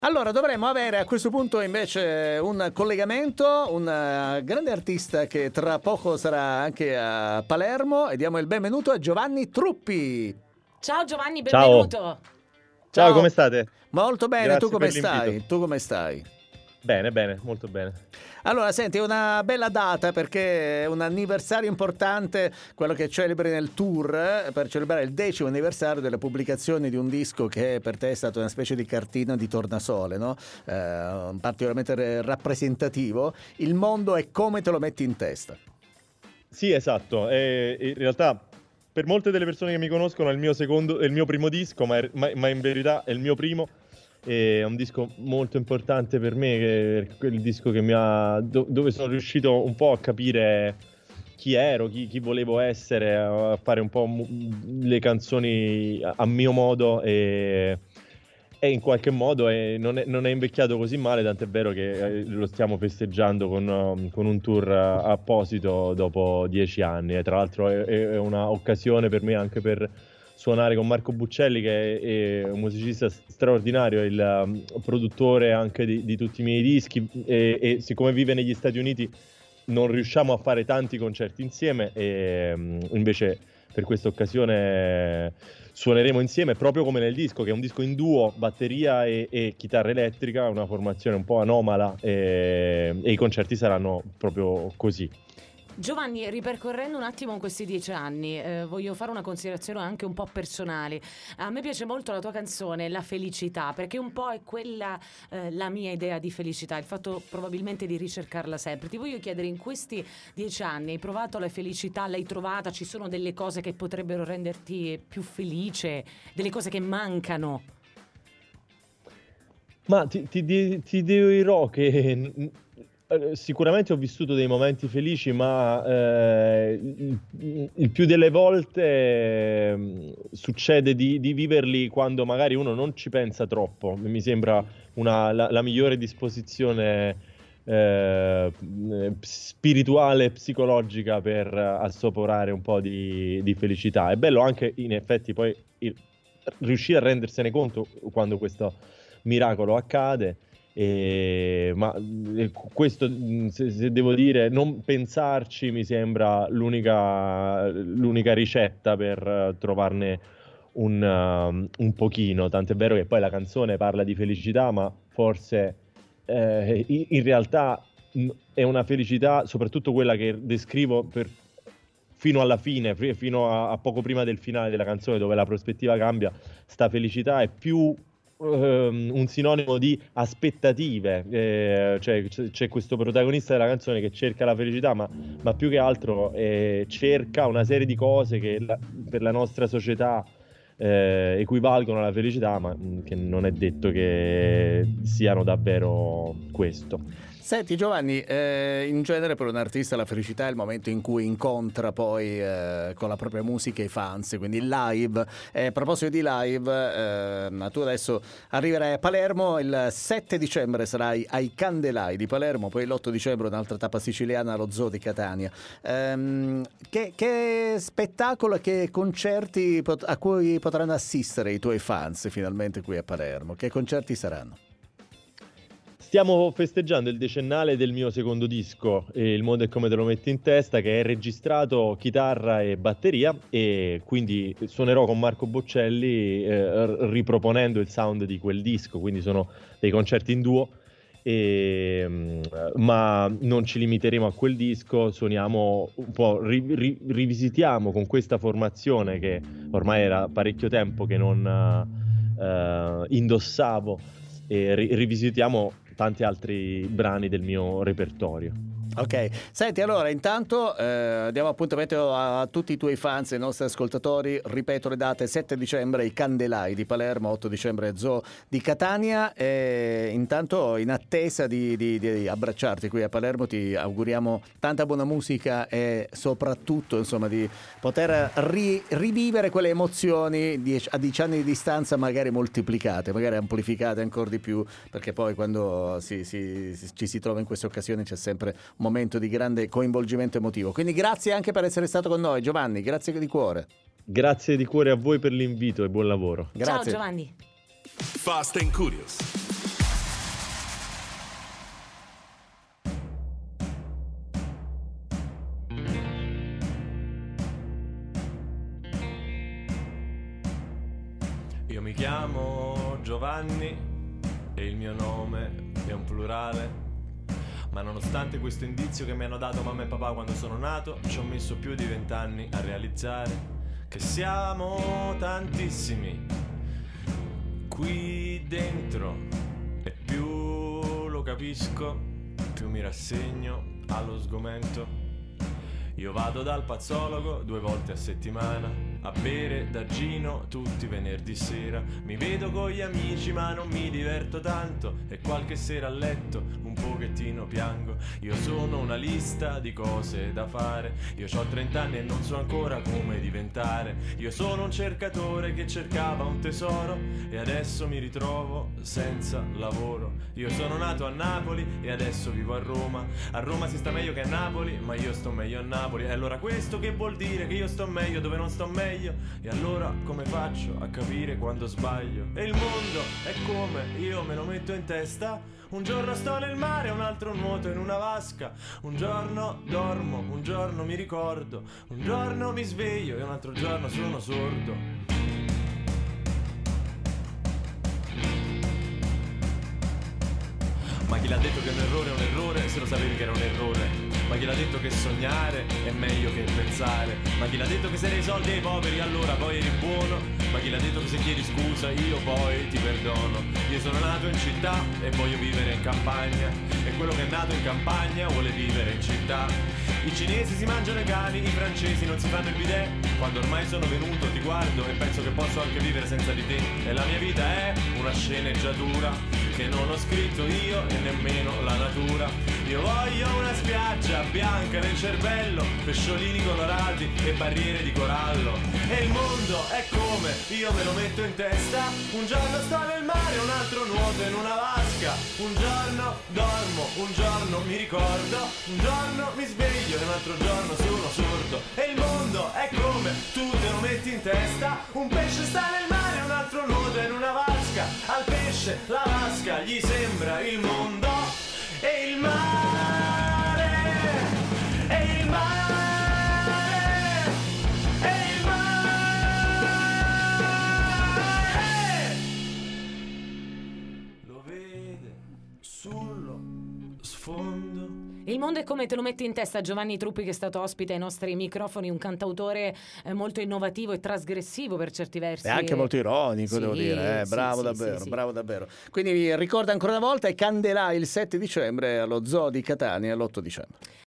Allora, dovremmo avere a questo punto invece un collegamento, un grande artista che tra poco sarà anche a Palermo, e diamo il benvenuto a Giovanni Truppi. Ciao Giovanni, Ciao. benvenuto. Ciao, come state? Molto bene, Grazie tu come per l'invito. stai? Tu come stai? Bene, molto bene. Allora, senti, è una bella data perché è un anniversario importante, quello che celebri nel tour, per celebrare il 10° anniversario della pubblicazione di un disco che per te è stato una specie di cartina di tornasole, no? Particolarmente rappresentativo. Il mondo è come te lo metti in testa. Sì, esatto. In realtà, per molte delle persone che mi conoscono, è il mio primo disco, ma in verità è il mio primo. È un disco molto importante per me, che è quel disco che dove sono riuscito un po' a capire chi ero, chi volevo essere, a fare un po' le canzoni a mio modo e in qualche modo non è invecchiato così male, tant'è vero che lo stiamo festeggiando con un tour apposito dopo 10 anni. E tra l'altro è una occasione per me anche per suonare con Marco Buccelli, che è un musicista straordinario, il produttore anche di tutti i miei dischi, e siccome vive negli Stati Uniti non riusciamo a fare tanti concerti insieme, e invece per questa occasione suoneremo insieme, proprio come nel disco, che è un disco in duo, batteria e chitarra elettrica, una formazione un po' anomala, e i concerti saranno proprio così. Giovanni, ripercorrendo un attimo questi 10 anni, voglio fare una considerazione anche un po' personale. A me piace molto la tua canzone, La felicità, perché un po' è quella la mia idea di felicità, il fatto probabilmente di ricercarla sempre. Ti voglio chiedere, in questi 10 anni hai provato la felicità, l'hai trovata? Ci sono delle cose che potrebbero renderti più felice, delle cose che mancano? Ma ti dirò che sicuramente ho vissuto dei momenti felici, ma il più delle volte succede di viverli quando magari uno non ci pensa troppo. Mi sembra la migliore disposizione spirituale e psicologica per assaporare un po' di felicità. È bello anche, in effetti, poi riuscire a rendersene conto quando questo miracolo accade. Ma questo, se devo dire, non pensarci mi sembra l'unica ricetta per trovarne un pochino. Tant'è vero che poi la canzone parla di felicità, ma forse in realtà è una felicità, soprattutto quella che descrivo fino alla fine, fino a poco prima del finale della canzone, dove la prospettiva cambia. Sta felicità è più un sinonimo di aspettative, cioè c'è questo protagonista della canzone che cerca la felicità, ma più che altro cerca una serie di cose che per la nostra società equivalgono alla felicità, ma che non è detto che siano davvero questo. Senti Giovanni, in genere per un artista la felicità è il momento in cui incontra poi con la propria musica i fans, quindi il live. A proposito di live, tu adesso arriverai a Palermo, il 7 dicembre sarai ai Candelai di Palermo, poi l'8 dicembre un'altra tappa siciliana allo Zoo di Catania. Che spettacolo, che concerti a cui potranno assistere i tuoi fans finalmente qui a Palermo? Che concerti saranno? Stiamo festeggiando il decennale del mio secondo disco, Il mondo è come te lo metti in testa, che è registrato chitarra e batteria, e quindi suonerò con Marco Boccelli riproponendo il sound di quel disco, quindi sono dei concerti in duo, ma non ci limiteremo a quel disco, suoniamo un po', rivisitiamo con questa formazione che ormai era parecchio tempo che non indossavo, e rivisitiamo tanti altri brani del mio repertorio. Ok, senti, allora intanto diamo appuntamento a tutti i tuoi fans, ai nostri ascoltatori. Ripeto le date: 7 dicembre i Candelai di Palermo, 8 dicembre Zoo di Catania. Intanto, in attesa di abbracciarti qui a Palermo, ti auguriamo tanta buona musica e soprattutto, insomma, di poter rivivere quelle emozioni a 10 anni di distanza, magari moltiplicate, magari amplificate ancora di più, perché poi quando ci si trova in queste occasioni c'è sempre momento di grande coinvolgimento emotivo. Quindi grazie anche per essere stato con noi, Giovanni, grazie di cuore. Grazie di cuore a voi per l'invito e buon lavoro. Grazie. Ciao Giovanni. Fast and Curious. Io mi chiamo Giovanni e il mio nome è un plurale, ma nonostante questo indizio che mi hanno dato mamma e papà quando sono nato, ci ho messo più di 20 anni a realizzare che siamo tantissimi qui dentro, e più lo capisco, più mi rassegno allo sgomento. Io vado dal pazzologo 2 volte a settimana a bere da Gino tutti i venerdì sera. Mi vedo con gli amici ma non mi diverto tanto, e qualche sera a letto un pochettino piango. Io sono una lista di cose da fare, io ho 30 anni e non so ancora come diventare. Io sono un cercatore che cercava un tesoro e adesso mi ritrovo senza lavoro. Io sono nato a Napoli e adesso vivo a Roma. A Roma si sta meglio che a Napoli, ma io sto meglio a Napoli. E allora questo che vuol dire? Che io sto meglio dove non sto meglio? E allora come faccio a capire quando sbaglio? E il mondo è come io me lo metto in testa. Un giorno sto nel mare, un altro nuoto in una vasca. Un giorno dormo, un giorno mi ricordo, un giorno mi sveglio e un altro giorno sono sordo. Ma chi l'ha detto che un errore è un errore se lo sapevi che era un errore? Ma chi l'ha detto che sognare è meglio che pensare? Ma chi l'ha detto che se dai soldi ai poveri allora poi eri buono? Ma chi l'ha detto che se chiedi scusa io poi ti perdono? Io sono nato in città e voglio vivere in campagna, e quello che è nato in campagna vuole vivere in città. I cinesi si mangiano i cani, i francesi non si fanno il bidet. Quando ormai sono venuto ti guardo e penso che posso anche vivere senza di te. E la mia vita è una sceneggiatura che non ho scritto io e nemmeno la natura. Io voglio una spiaggia bianca nel cervello, pesciolini colorati e barriere di corallo. E il mondo è come io me lo metto in testa. Un giorno sto nel mare, un altro nuoto in una vasca. Un giorno dormo, un giorno mi ricordo, un giorno mi sveglio e un altro giorno sono sordo. E il mondo è come tu te lo metti in testa. Un pesce sta nel mare, un altro nuota in una vasca. Al pesce la vasca gli sembra il mondo. E il mare, e il mare, e il mare lo vede sullo sfondo. Il mondo è come te lo metti in testa. Giovanni Truppi, che è stato ospite ai nostri microfoni, un cantautore molto innovativo e trasgressivo per certi versi. E anche molto ironico, sì, devo dire, bravo sì, davvero, sì. bravo davvero. Quindi vi ricordo ancora una volta, i Candelà il 7 dicembre allo Zoo di Catania, l'8 dicembre.